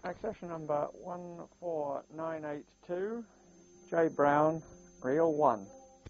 Accession number 14982, J. Brown, Reel 1.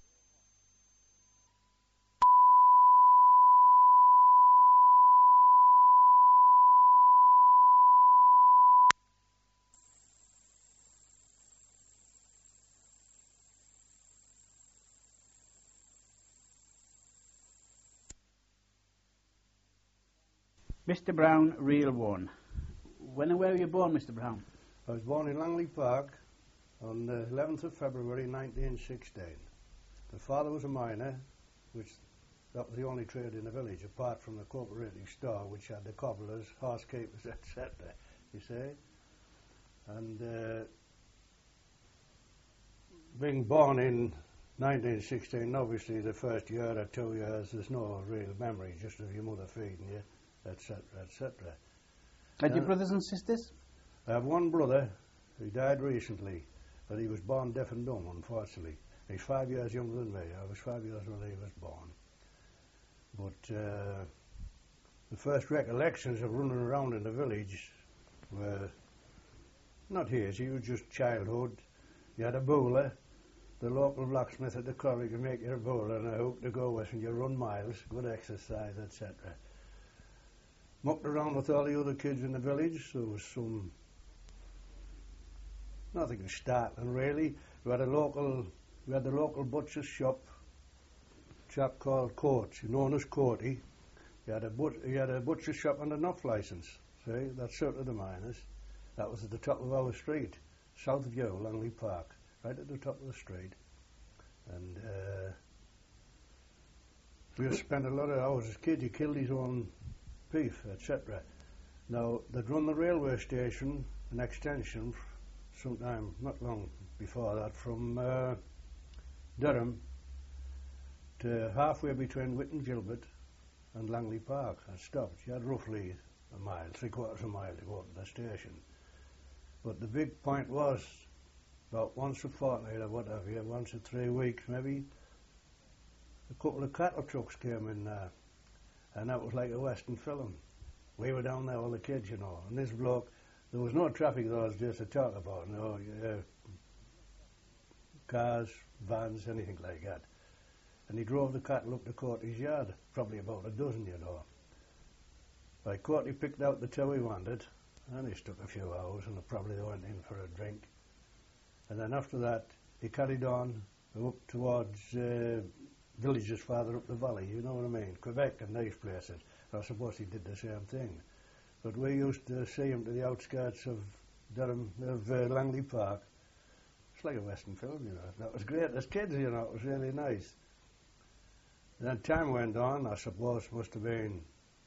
Mr. Brown, Reel 1. When and where were you born, Mr. Brown? I was born in Langley Park on the 11th of February 1916. My father was a miner, which that was the only trade in the village, apart from the cooperative store, which had the cobblers, housekeepers, etc., you see. And being born in 1916, obviously the first year or 2 years, there's no real memory, just of your mother feeding you, etc., etc. Had you brothers and sisters? I have one brother who died recently, but he was born deaf and dumb, unfortunately. He's 5 years younger than me. I was 5 years when he was born. But the first recollections of running around in the village were not hazy, it was just childhood. You had a bowler, the local blacksmith at the quarry could make you a bowler and a hoop to go with, and you run miles, good exercise, etc. Mucked around with all the other kids in the village. There was nothing startling really. We had the local butcher's shop, a chap called Coates, known as Coaty. He had a butcher's shop and an off licence. See, that suited the miners. That was at the top of our street, South View, Langley Park, right at the top of the street. And we spent a lot of hours as kids. He killed his own beef, etc. Now, they'd run the railway station, an extension, sometime not long before that, from Durham to halfway between Whitton Gilbert and Langley Park. I stopped. You had roughly a mile, 3/4 of a mile to go to the station. But the big point was, about once a fortnight or whatever, once in 3 weeks maybe, a couple of cattle trucks came in there. And that was like a Western film. We were down there, all the kids, you know. And this bloke, there was no traffic those days to talk about, no cars, vans, anything like that. And he drove the cattle up to Courtney's yard, probably about a dozen, you know. By Courtney picked out the two he wanted, and he took a few hours, and probably they went in for a drink. And then after that, he carried on up towards villages farther up the valley, you know what I mean, Quebec and these places. I suppose he did the same thing. But we used to see him to the outskirts of Durham, of Langley Park. It's like a Western film, you know. That was great as kids, you know, it was really nice. And then time went on, I suppose must have been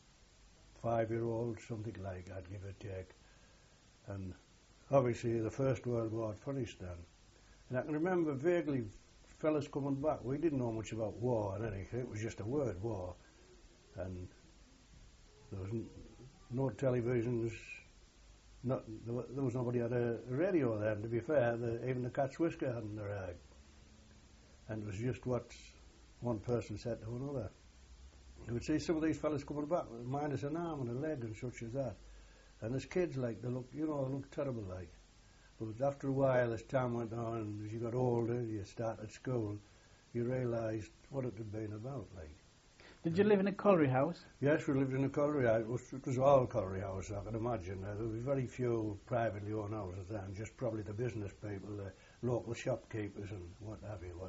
5-year-old, something like that, give or take. And obviously the First World War had finished then. And I can remember vaguely fellas coming back. We didn't know much about war and anything. It was just a word, war. And there was no televisions. There was nobody had a radio then, to be fair. Even the Cat's Whisker hadn't arrived. And it was just what one person said to another. You would see some of these fellas coming back, minus an arm and a leg and such as that. And as kids, like, they looked terrible, like. But after a while, as time went on, as you got older, you started school, you realised what it had been about, like. Did you live in a colliery house? Yes, we lived in a colliery house. It was all colliery house, I can imagine. There were very few privately owned houses then, just probably the business people, the local shopkeepers and what have you.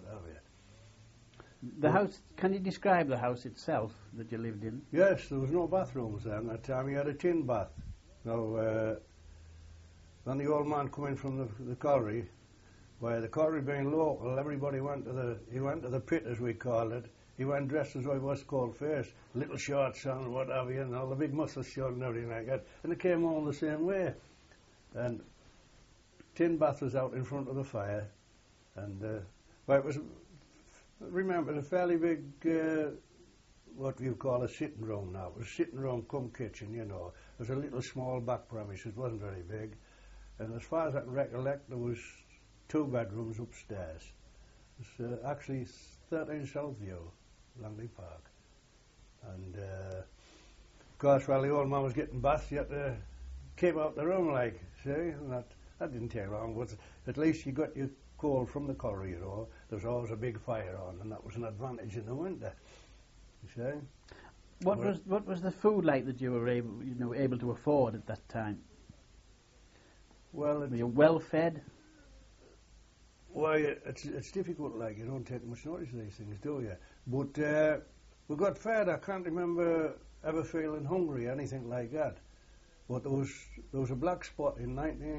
The house, can you describe the house itself that you lived in? Yes, there was no bathrooms then. At that time you had a tin bath. Now, when the old man come in from the colliery, where the colliery being local, everybody went to the pit, as we called it. He went dressed as I was called first, little shorts on and what have you, and all the big muscles showing and everything like that. And they came all the same way. And tin bath was out in front of the fire, and well, it was, remember, a fairly big, what you call a sitting room now. It was a sitting room cum kitchen, you know. It was a little small back premise, it wasn't very big. And as far as I can recollect, there was 2 bedrooms upstairs. It was actually 13 Southview, Langley Park. And of course, while the old man was getting bathed, you had to keep out the room, like, see, and that didn't take long, but at least you got your coal from the colliery, you know. There was always a big fire on, and that was an advantage in the winter, you see. What was the food like that you were able to afford at that time? Well, Were you well fed? why, it's difficult, like, you don't take much notice of these things, do you? But we got fed. I can't remember ever feeling hungry, anything like that. But there was a black spot in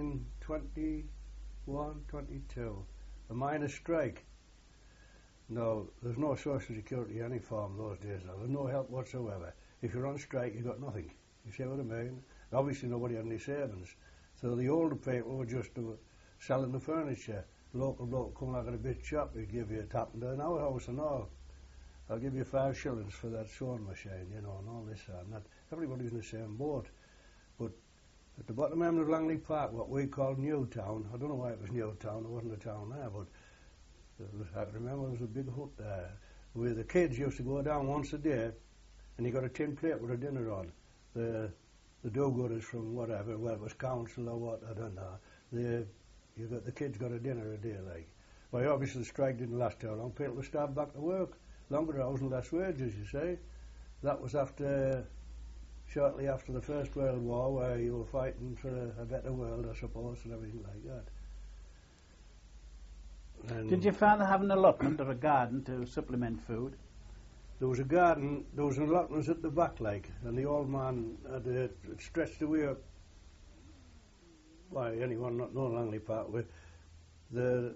1921, 22, a miners' strike. No, there's no social security any form those days. There's no help whatsoever. If you're on strike, you got nothing. You see what I mean? Obviously, nobody had any savings. So the older people were just selling the furniture. Local bloke come out of a big shop, he'd give you a tap into an hour house and all. I'll give you 5 shillings for that sewing machine, you know, and all this and that. Everybody's in the same boat. But at the bottom end of Langley Park, what we call Newtown, I don't know why it was Newtown, there wasn't a town there, but I can remember there was a big hut there where the kids used to go down once a day and you got a tin plate with a dinner on. The do-gooders from whatever, well, it was council or what, I don't know. The kids got a dinner a day, like. Well, obviously the strike didn't last too long. People were starting back to work. Longer hours and less wages, you see. That was shortly after the First World War, where you were fighting for a better world, I suppose, and everything like that. And did your father have an allotment or a garden to supplement food? there was a garden, there was an allotment at the back, like, and the old man had it stretched away up by anyone not knowing Langley Park with there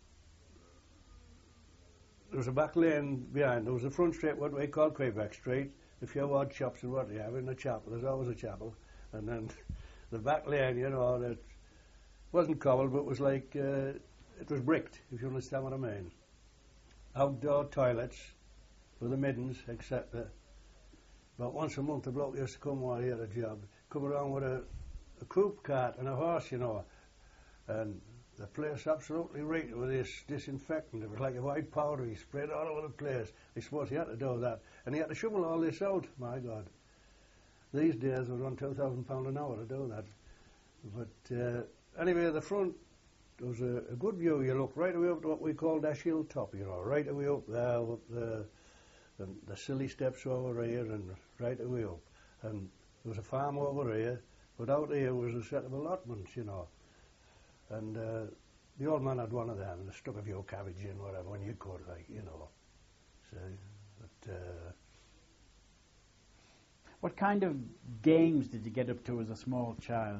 was a back lane behind. There was a front street, what we call Quebec Street. If you had shops and what you have in the chapel, there's always a chapel. And then the back lane, you know, that wasn't cobbled, but was like, it was bricked, if you understand what I mean. Outdoor toilets for the middens, etc. About once a month, the bloke used to come while he had a job, come around with a coupe cart and a horse, you know, and the place absolutely reeked with this disinfectant. It was like a white powder he sprayed all over the place. I suppose he had to do that. And he had to shovel all this out, my God. These days it was on £2,000 an hour to do that. But anyway, the front, there was a good view. You looked right away up to what we call Dash Hill Top, you know, right away up there, up the silly steps over here and right away up. And there was a farm over here, but out here was a set of allotments, you know. And the old man had one of them and stuck a few cabbage in, whatever, when you could, like, you know. So, but, what kind of games did you get up to as a small child?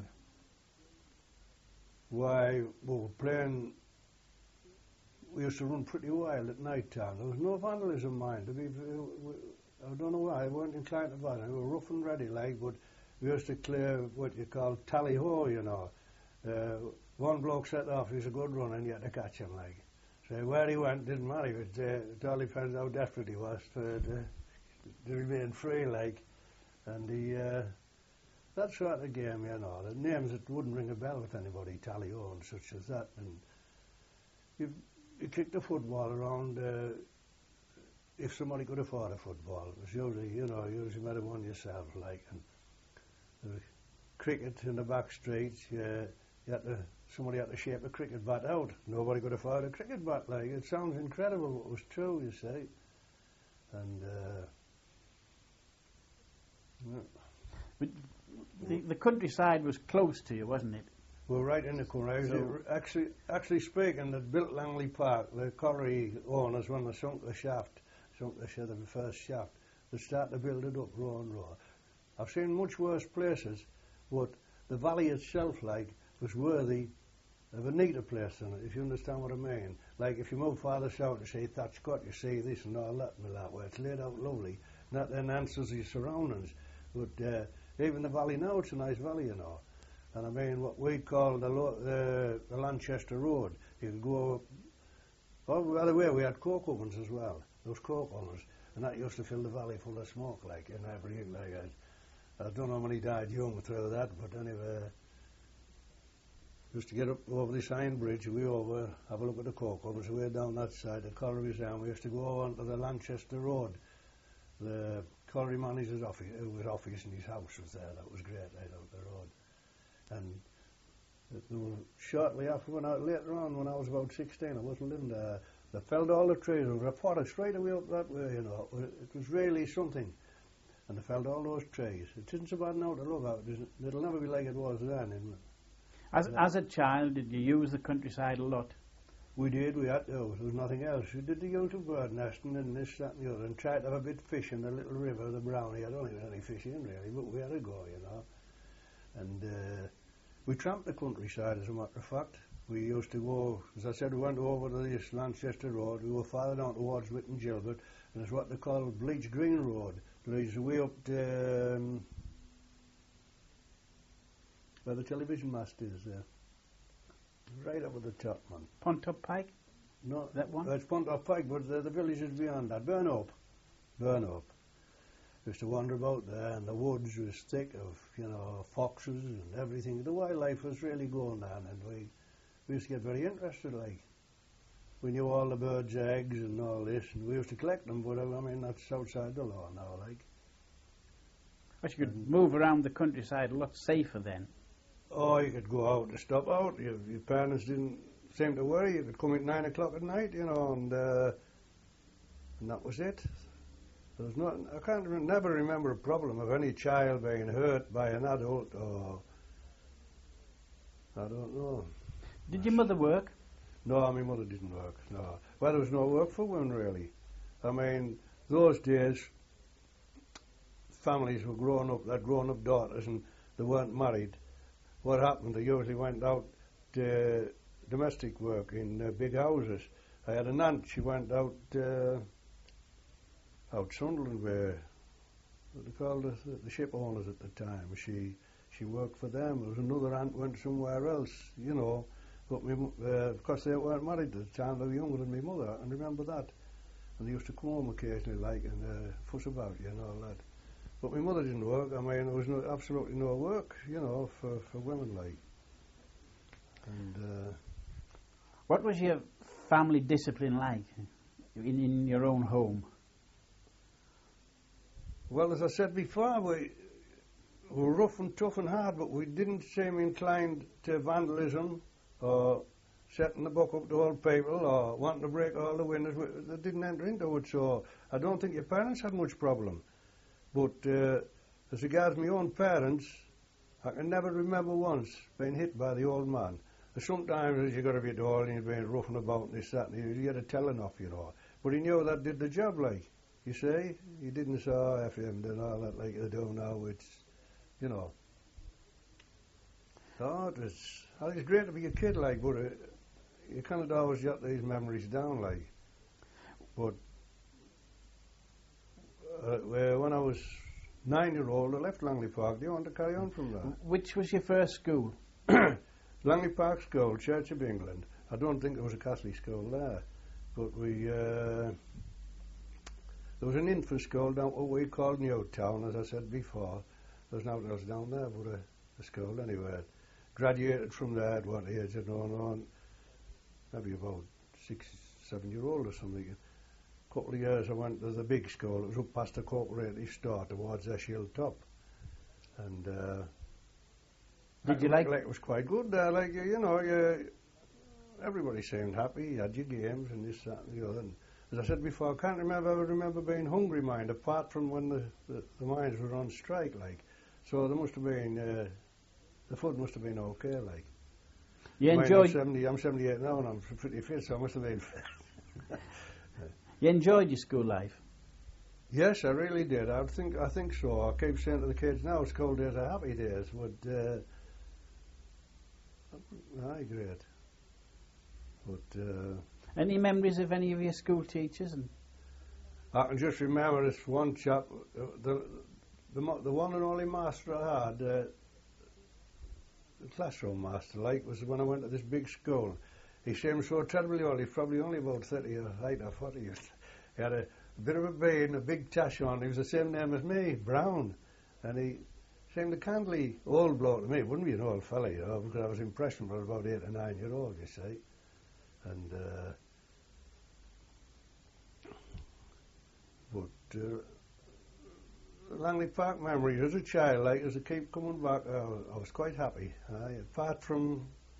why, we were playing, we used to run pretty wild at night time. There was no vandalism, mind. I don't know why, I weren't inclined to violence. We were rough and ready, like, but we used to clear what you call tally-ho, you know. One bloke set off, he was a good runner, and you had to catch him, like. So where he went didn't matter, it all depends how desperate he was to remain free, like. And that sort of game, you know, the names that wouldn't ring a bell with anybody, tally-ho and such as that. And you kicked the football around if somebody could afford a football. It was usually, you know, usually made one yourself, like. And cricket in the back streets, somebody had to shape a cricket bat out. Nobody could afford a cricket bat, like. It sounds incredible, but it was true, you see. And But the countryside was close to you, wasn't it? we were right in the corner. So Actually speaking, they built Langley Park, the colliery owners, when they sunk the first shaft, they started to build it up row and row. I've seen much worse places, but the valley itself, like, was worthy of a neater place than it, if you understand what I mean. Like, if you move farther south to see Thatch Cot, you see this and all that and that, where it's laid out lovely, and that then answers your surroundings. But even the valley now, it's a nice valley, you know. And I mean, what we call the Lanchester Road, you could go up. Oh, by the way, we had coke ovens as well. Those coke ovens, and that used to fill the valley full of smoke, like, and everything like that. I don't know how many died young through that, but anyway, used to get up over this iron bridge, we have a look at the coke ovens, way down that side, the colliery's down. We used to go on to the Lanchester Road. The colliery manager's office, his office and his house was there. That was great, right out the road. And Shortly after, later on, when I was about 16, I wasn't living there. They felled all the trees. There was a forest right away up that way, you know. It was really something. And they felled all those trees. It isn't so bad now to look at. It'll never be like it was then. As a child, did you use the countryside a lot? We did, we had to. There was nothing else. We did the usual bird nesting and this, that and the other, and tried to have a bit of fish in the little river, the Brownie. I don't think there was any fish in really, but we had to go, you know. And we tramped the countryside, as a matter of fact. We used to go, as I said, we went over to this Lanchester Road. We were farther down towards Witton Gilbert, and it's what they call Bleach Green Road. There's way up to where the television mast is there. Right up at the top, man. Pontop Pike? No, that one? It's Pontop Pike, but the village is beyond that. Burnup. Used to wander about there, and the woods was thick of, you know, foxes and everything. The wildlife was really going on, and we used to get very interested, like. We knew all the birds' eggs and all this, and we used to collect them, but I mean, that's outside the law now, like. But you could move around the countryside a lot safer then. Oh, you could go out to stop out. Your parents didn't seem to worry. You could come at 9 o'clock at night, you know, and that was it. There was not. I can't never remember a problem of any child being hurt by an adult, or I don't know. Did your mother work? No, my mother didn't work. No, well, there was no work for women really. I mean, those days, families were growing up. They'd grown-up daughters, and they weren't married. What happened? They usually went out to domestic work in big houses. I had an aunt. She went out Sunderland, where what they called the ship owners at the time. She worked for them. There was another aunt went somewhere else, you know. But because they weren't married at the time, they were younger than my mother. And remember that. And they used to come home occasionally, like, and fuss about you and all that. But my mother didn't work. I mean, there was absolutely no work, you know, for women, like. And what was your family discipline like in your own home? Well, as I said before, we were rough and tough and hard, but we didn't seem inclined to vandalism or setting the book up to old people or wanting to break all the windows. They didn't enter into it, so I don't think your parents had much problem. But as regards my own parents, I can never remember once being hit by the old man. Sometimes as you got a bit old and you're being roughing about and this, that, and you get a telling off, you know. But he knew that did the job, like, you see. He didn't say, oh, F him and all that like they do now. It's, you know. Oh, it was great to be a kid, like, but you can't always jot these memories down, like. But when I was 9-year-old, I left Langley Park. Do you want to carry on from there? Which was your first school? Langley Park School, Church of England. I don't think there was a Catholic school there, but there was an infant school down what we called Newtown, as I said before. There's nothing else down there but a school anyway. Graduated from there at what age, I don't know, maybe about 6, 7-year-old or something. A couple of years I went to the big school. It was up past the cooperative store towards Eshill Top. And did you like it was quite good there, like, you know, everybody seemed happy. You had your games and this, that and the other. And as I said before, I can't remember being hungry, mind, apart from when the mines were on strike, like. So there must have been, the food must have been okay, like. You enjoyed... I'm 78 now and I'm pretty fit, so I must have been You enjoyed your school life? Yes, I really did. I think so. I keep saying to the kids now, school days are happy days, but aye, great. But any memories of any of your school teachers? And I can just remember this one chap, the one and only master I had, the classroom master, like, was when I went to this big school. He seemed so terribly old. He's probably only about 30 or 40. He had a bit of a beard and a big tash on. He was the same name as me, Brown. And he seemed a kindly old bloke to me. He wouldn't be an old fella, you know, because I was impressionable about 8 or 9 year old, you see. And Langley Park memories as a child, like, as I keep coming back, I was quite happy. Apart from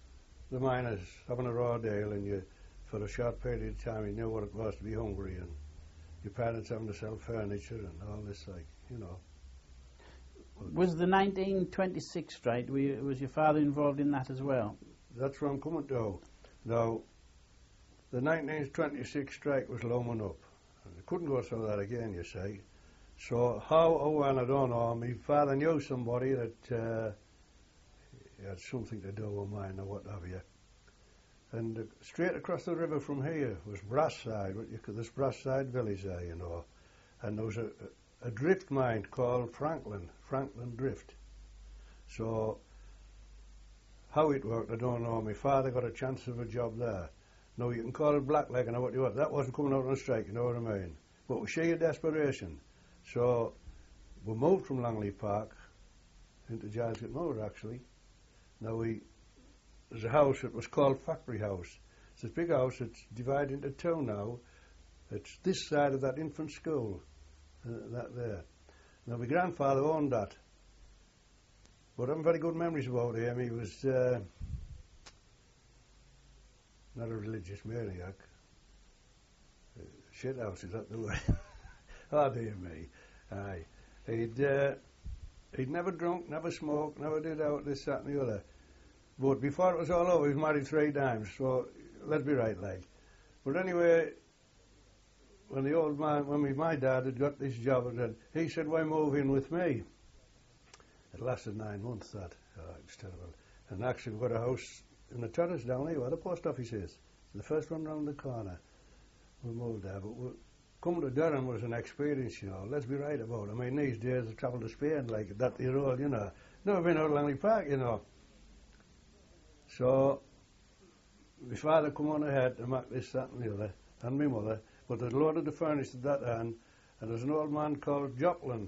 the miners having a raw deal, and you, for a short period of time, you knew what it was to be hungry, and your parents having to sell furniture and all this, like, you know. Was the 1926 strike, was your father involved in that as well? That's what I'm coming to. Now, the 1926 strike was looming up. And they couldn't go through that again, you see. So how or when, I don't know. My father knew somebody that had something to do with mine or what have you. And straight across the river from here was Brasside, this Brasside village there, you know. And there was a drift mine called Franklin Drift. So how it worked, I don't know. My father got a chance of a job there. No, you can call it blacklegging or what you want. That wasn't coming out on a strike, you know what I mean? But we sheer desperation. So we moved from Langley Park into Giles Moor, actually. Now there's a house that was called Factory House. It's this big house. It's divided into two now. It's this side of that infant school, that there. Now my grandfather owned that. But I have very good memories about him. He was not a religious maniac. Shit house, is that the way? Oh dear me. Aye. He'd never drunk, never smoked, never did out this, that and the other. But before it was all over, he was married 3 times, so let's be right, like. But anyway, when my dad had got this job, and he said, why move in with me? It lasted 9 months, that. Oh, it was terrible. And actually, we've got a house in the terrace down here where the post office is. The first one round the corner. We moved there, but coming to Durham was an experience, you know. Let's be right about it. I mean, these days I travel to Spain like that year old, you know. Never been out of Langley Park, you know. So my father come on ahead to make this, that and the other, and my mother. But there's loaded the furniture at that end, and there's an old man called Joplin.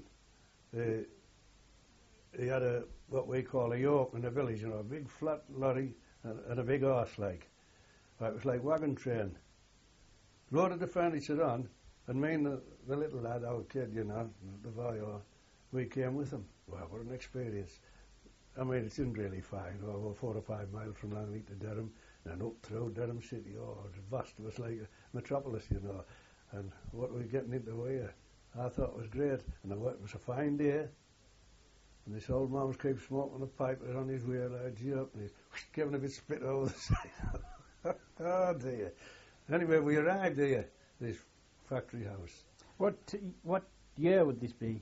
He had what we call a yoke in the village, you know, a big flat lorry and a big horse, like. It was like wagon train. Loaded the furniture on, and me and the little lad, our kid, you know, the boy, we came with him. Wow, what an experience. I mean, it isn't really far, you know, about 4 or 5 miles from Langley to Durham, and up through Durham City. Oh, it was vast. It was like a metropolis, you know. And what we were getting into here, I thought it was great. And it was a fine day. And this old man was keep smoking a pipe on his way, like, up, and he's giving a bit of spit over the side. Oh dear. Anyway, we arrived here, this factory house. What year would this be?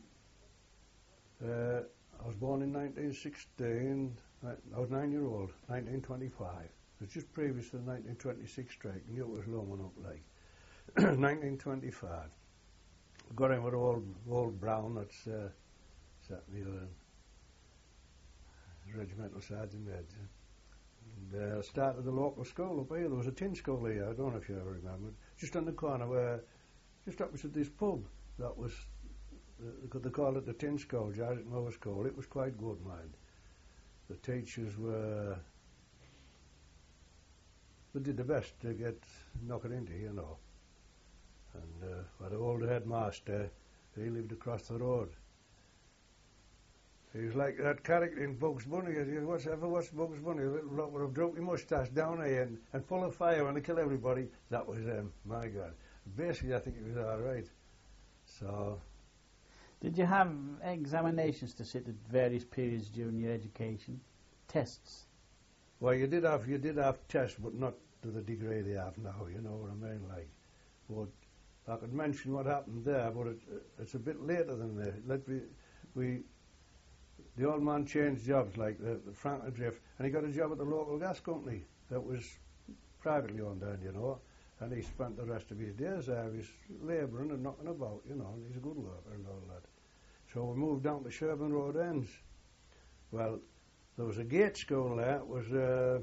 I was born in 1916. I was 9-year-old, 1925. It was just previous to the 1926 strike. I knew it was looming up like. 1925. Got in with old Brown, that's sat in the other regimental sergeant major. And started the local school up here. There was a tin school here, I don't know if you ever remember. Just on the corner where, just opposite this pub, that was, they called it the tin school, Giles Moor School. It was quite good, mind. The teachers were, they did the best to get knock it into, you know. And the old headmaster, he lived across the road. He was like that character in Bugs Bunny. What's Bugs Bunny? A little bloke with a droopy moustache down here and full of fire when they kill everybody. That was him, my God. Basically, I think it was all right. So. Did you have examinations to sit at various periods during your education? Tests? Well, you did have tests, but not to the degree they have now, you know what I mean, like. But I could mention what happened there, but it's a bit later than that. The old man changed jobs, like the Franklin Drift, and he got a job at the local gas company that was privately owned then, you know, and he spent the rest of his days there. He was labouring and knocking about, you know, and he's a good worker and all that. So we moved down to Sherburn Road Ends. Well, there was a gate school there. It was a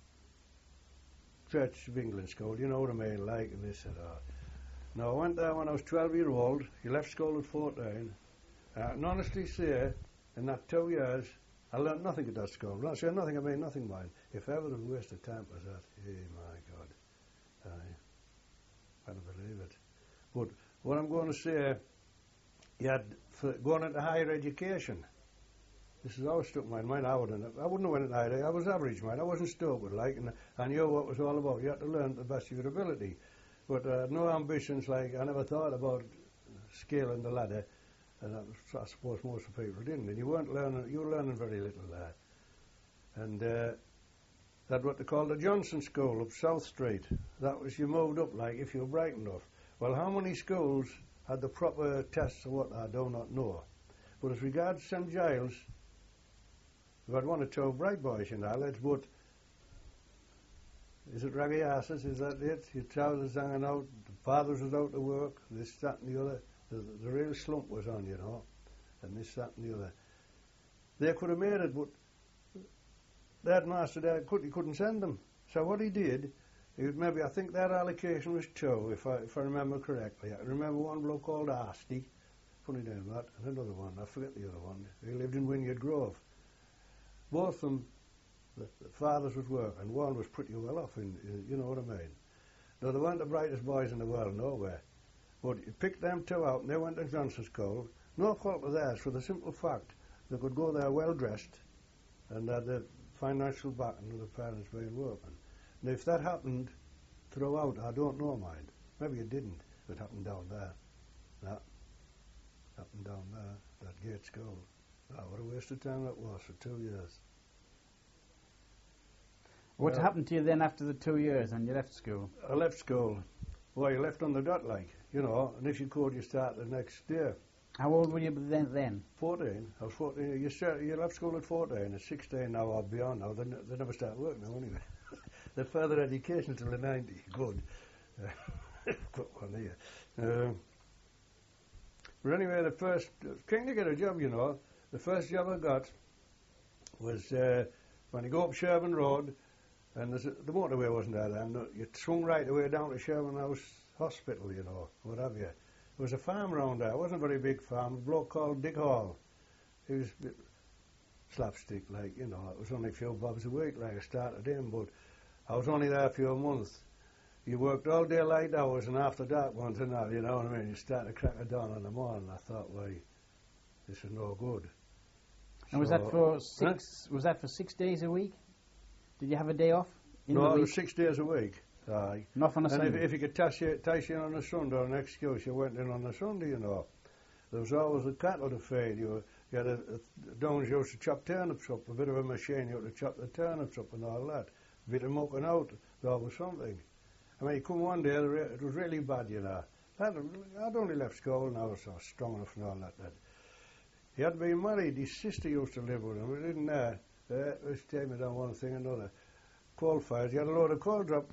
Church of England school, you know what I mean, like, and this and that. Now, I went there when I was 12-year-old. He left school at 14. I can honestly say, in that 2 years, I learnt nothing at that school. When I say nothing, I mean nothing, mind. If ever a waste of time was that, hey, my God. I can't believe it. But what I'm going to say, you had, for going into higher education, This is always stuck in my mind. I wouldn't have went at night. I was average, man. I wasn't stupid, like, and I knew what it was all about. You had to learn to the best of your ability. But no ambitions, like, I never thought about scaling the ladder. And I suppose most of the people didn't. And you were learning very little there. And that's what they called the Johnson School up South Street. That was, you moved up, like, if you were bright enough. Well, how many schools had the proper tests or what, I do not know. But as regards St Giles, we've had one or two bright boys in our lads, but is it raggy asses, is that it? Your trousers hanging out, the fathers was out to work, this, that and the other. The real slump was on, you know, and this, that and the other. They could have made it, but the headmaster there couldn't send them. So what he did, maybe, I think their allocation was 2, if I remember correctly. I remember one bloke called Arsty, funny name that, and another one, I forget the other one. He lived in Wynyard Grove. Both of them, the fathers was working. One was pretty well off, you know what I mean. Now, they weren't the brightest boys in the world, nowhere. But you picked them 2 out, and they went to Johnson School. No fault of theirs, for the simple fact they could go there well dressed, and had the financial backing of the parents being working. And if that happened throughout, I don't know, mind. Maybe it didn't. It happened down there. That happened down there, that Gate School. What a waste of time that was for 2 years. What happened to you then after the 2 years and you left school? I left school. Well, you left on the dot, like, you know, and if you could, you start the next day. How old were you then? 14. I was 14. You left school at 14. At 16 now, or beyond now. They never start work now, anyway. The further education till the 90. Good. Got one here. But anyway, the first, keen to get a job, you know. The first job I got was when you go up Sherburn Road, and the motorway wasn't there then. You swung right away down to Sherburn House Hospital, you know, what have you. There was a farm round there. It wasn't a very big farm. A bloke called Dick Hall. He was a bit slapstick, like, you know. It was only a few bobs a week, like, I started him, but I was only there for a month. You worked all day light hours and after dark ones and that, you know what I mean? You start to crack of dawn in the morning. I thought, well, this is no good. And was that for 6? Was that for 6 days a week? Did you have a day off? No, it was 6 days a week. Aye. Not on a Sunday. And if you could tie you in on a Sunday or an excuse, you went in on a Sunday, you know. There was always a cattle to feed. You had a Downs used to chop turnips up, a bit of a machine, you had to chop the turnips up and all that. A bit of mucking out, there was something. I mean, you come one day, it was really bad, you know. I'd only left school and I was strong enough and all that. He had been married, his sister used to live with him, we didn't know. This came down one thing and another. Coal fires, he had a load of coal drop.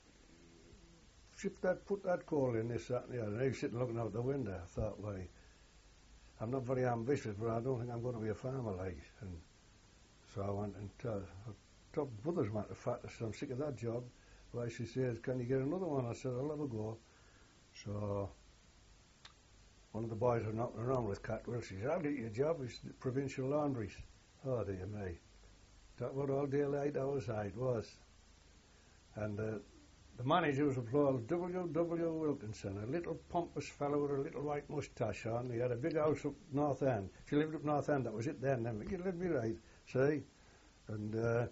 Put that coal in, this, that and the other. And he was sitting looking out the window. I thought, well, I'm not very ambitious, but I don't think I'm going to be a farmer, like. And so I went and told brothers, matter of fact, I said, I'm sick of that job. Well, she says, can you get another one? I said, I'll have a go. So one of the boys was knocking around with Catwell. She said, I'll get you a job. It's the provincial laundries. Oh, dear me. Talk about all day light hours, it was. And the manager was a called W.W. Wilkinson, a little pompous fellow with a little white moustache on. He had a big house up North End. She lived up North End, that was it then. You let me right, see? And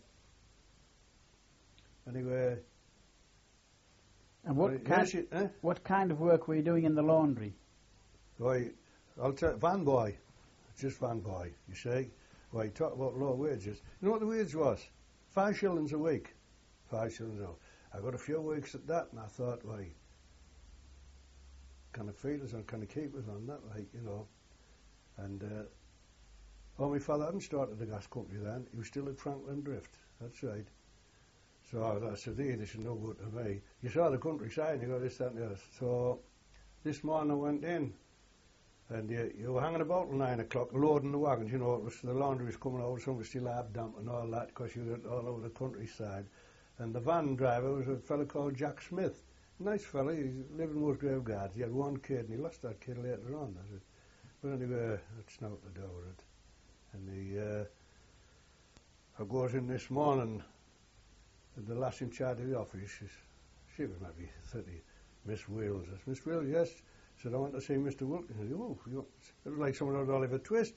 anyway... And what kind of work were you doing in the laundry? Why, I'll tell you, van boy. Just van boy, you see? Why, you talk about low wages. You know what the wage was? 5 shillings a week. 5 shillings a week. I got a few weeks at that, and I thought, why, can I feed us on, can I keep us on that, like, you know? And, my father hadn't started the gas company then. He was still at Franklin Drift. That's right. So I said, this is no good to me. You saw the countryside, and you got this, that, and the other. So this morning I went in, and you were hanging about till 9 o'clock, loading the wagons. You know, it was the laundry was coming over, some was still half damp and all that, because you were all over the countryside. And the van driver was a fellow called Jack Smith. Nice fellow, he lived in Musgrave Guards. He had one kid, and he lost that kid later on. But anyway, that's not to do with it. And I goes in this morning, and the lass in charge of the office, she was maybe 30, Miss Wills. Miss Wills, yes. Said, I want to see Mr. Wilkinson. Oh, it was like someone had Oliver Twist.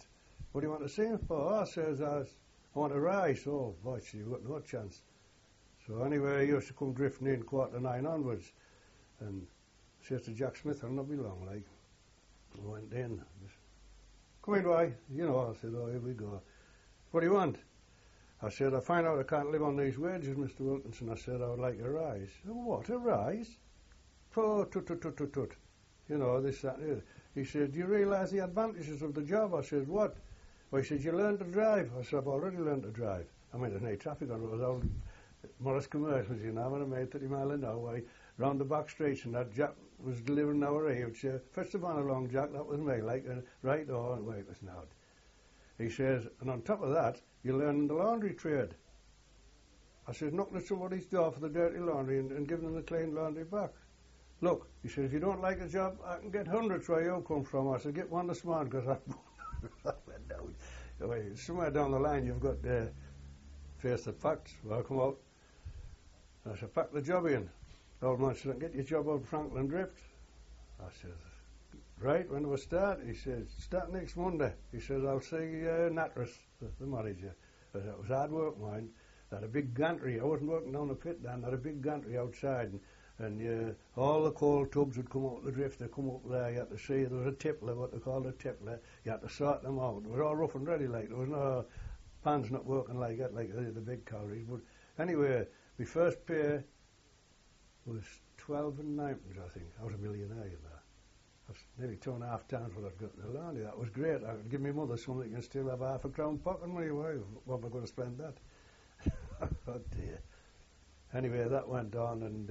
what do you want to see him for? I says, I want a rise. Oh, boy, you've got no chance. So anyway, he used to come drifting in 9:15 onwards. And says to Jack Smith, I'll not be long, like. I went in. Come in, why? You know, I said, oh, here we go. What do you want? I said, I find out I can't live on these wages, Mr. Wilkinson. I said, I would like a rise. Oh, what, a rise? Oh, tut. You know, this, that, and the other. He said, do you realise the advantages of the job? I said, what? Well, he said, you learn to drive. I said, I've already learned to drive. I mean, there's no traffic on it. It was all Morris commercials, you know, when I made 30 mile an hour, round the back streets, and that Jack was delivering our age. First of all, along, Jack, that was me, like, right, oh, wait, it was not. He says, and on top of that, you learn the laundry trade. I said, knocking at somebody's door for the dirty laundry and giving them the clean laundry back. Look, he said, if you don't like a job, I can get hundreds where you come from. I said, get one this morning, because I went down. Somewhere down the line, you've got to face the facts. Well, I come out. I said, pack the job in. The old man said, get your job out Franklin Drift. I said, right, when do we start? He said, start next Monday. He said, I'll see Natras, the manager. I said, it was hard work, mind. They had a big gantry. I wasn't working down the pit then. They had a big gantry outside. And all the coal tubs would come up the drift. They'd come up there. You had to see there was a tippler, what they called a tippler. You had to sort them out. They were all rough and ready, like. There was no pans not working like that, like the big collieries. But anyway, my first pay was 12 and 9, I think. I was a millionaire, you know. That's nearly 2.5 times what I'd got in the laundry. That was great. I could give my mother something and still have half a crown pocket money. Well, what am I going to spend that? Oh dear. Anyway, that went on, and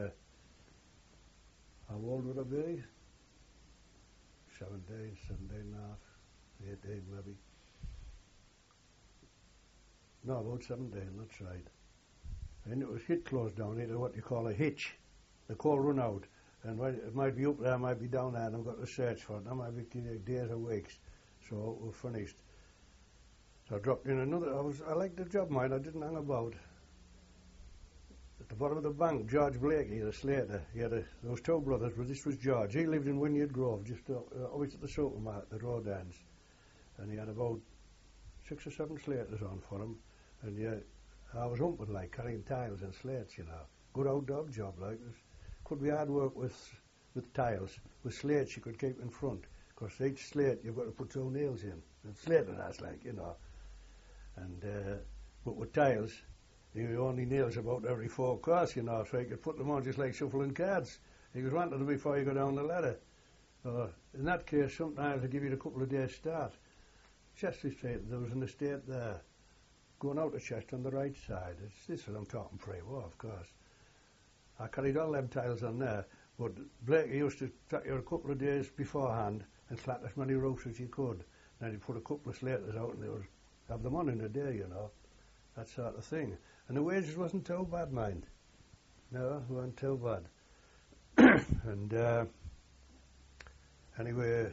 how old would I be? 17 and a half, 18 maybe. No, about 17, that's right. And it was hit closed down into what you call a hitch. The coal run out, and it might be up there, might be down there, and I've got to search for it. That might be days or weeks. So we're finished. So I dropped in another. I liked the job, mind. I didn't hang about. At the bottom of the bank, George Blakey, the slater, there was two brothers, but this was George. He lived in Wynyard Grove, just opposite the supermarket, the road ends. And he had about 6 or 7 slaters on for him. And I was humping, like, carrying tiles and slates, you know. Good old dog job, like. Could be hard work with tiles. With slates you could keep in front, because each slate you've got to put 2 nails in. And slating that's like, you know. And but with tiles, you only nails about every 4 course, you know, so you could put them on just like shuffling cards. You could want them before you go down the ladder. In that case, sometimes they give you a couple of days start. Chester Street, there was an estate there, going out to Chester on the right side. This is I'm talking pre-war, of course. I carried all them tiles on there, but Blakey used to take you a couple of days beforehand and slat as many roofs as you could. Then he'd put a couple of slaters out and they would have them on in a day, you know, that sort of thing. And the wages wasn't too bad, mind. No, it weren't too bad. And anyway,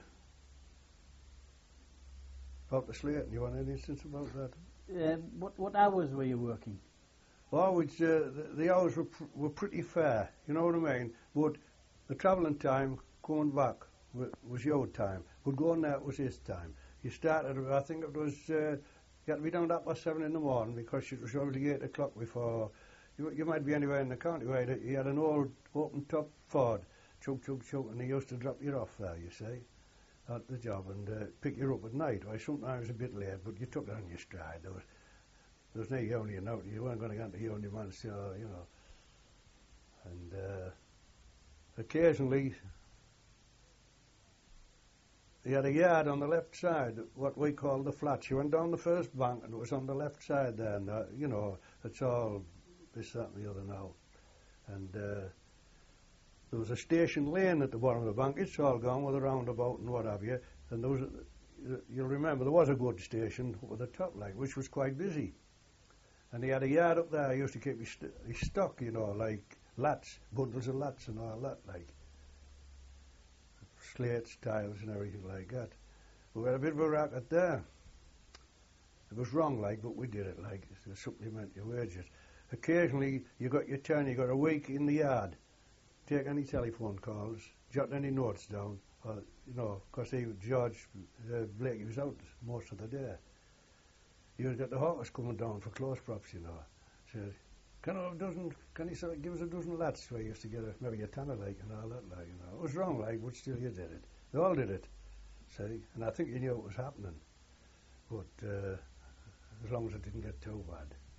about the slating, you want any instance about that? What hours were you working? Well, the hours were pretty fair, you know what I mean? But the travelling time, coming back, was your time. But going there was his time. You started, I think it was, you had to be down at 7 in the morning, because it was already 8 o'clock before. You might be anywhere in the county, right? He had an old open-top Ford, chug, and he used to drop you off there, you see, at the job, and pick you up at night. Well, sometimes a bit late, but you took it on your stride. There was no union out. You weren't going to get into union man, so, you know. And occasionally, he had a yard on the left side, what we call the flats. You went down the first bank, and it was on the left side there. And, you know, it's all this, that, and the other now. And there was a station lane at the bottom of the bank. It's all gone with a roundabout and what have you. And there was, you'll remember, there was a good station up at the top, like, which was quite busy. And he had a yard up there. He used to keep his stock, you know, like lats, bundles of lats and all that, like. Slates, tiles and everything like that. We had a bit of a racket there. It was wrong, like, but we did it, like, to supplement your wages. Occasionally, you got your turn, you got a week in the yard. Take any telephone calls, jot any notes down, or, you know, because George Blake, he was out most of the day. He was got the hawkers coming down for close props, you know. Said, can you sort of give us a dozen lads? So I used to get maybe a tenner, like, and all that, like, you know. It was wrong, like, but still you did it. They all did it, see, and I think you knew it was happening, but as long as it didn't get too bad.